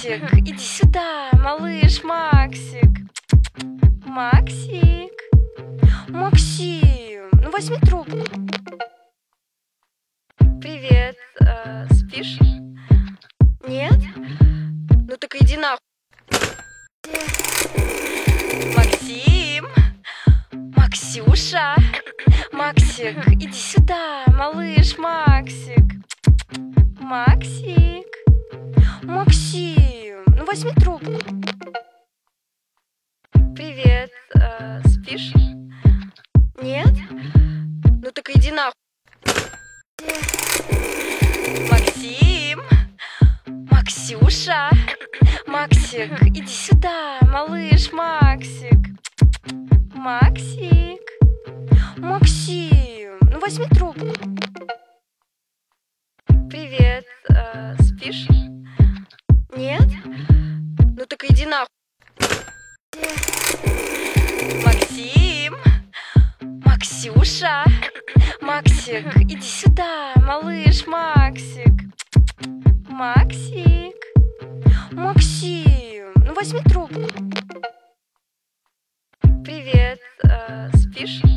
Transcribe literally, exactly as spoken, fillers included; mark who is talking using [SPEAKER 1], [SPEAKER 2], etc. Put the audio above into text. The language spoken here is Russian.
[SPEAKER 1] Максик, иди сюда, малыш Максик. Максик. Максим, ну возьми трубку. Привет, э, спишь? Нет? Ну так иди нахуй. Максим. Максюша. Максик, иди сюда, малыш Максик. Максик. Максим, ну возьми трубку. Привет, э, спишь? Нет? Ну так иди нахуй. Максим. Максюша. Максик, иди сюда, малыш Максик. Максик. Максим, ну возьми трубку. Привет, э, спишь? Нет? Ну так иди нахуй. Максим. Максюша. Максик, иди сюда, малыш Максик. Максик. Максим, ну возьми трубку. Привет, э, спишь?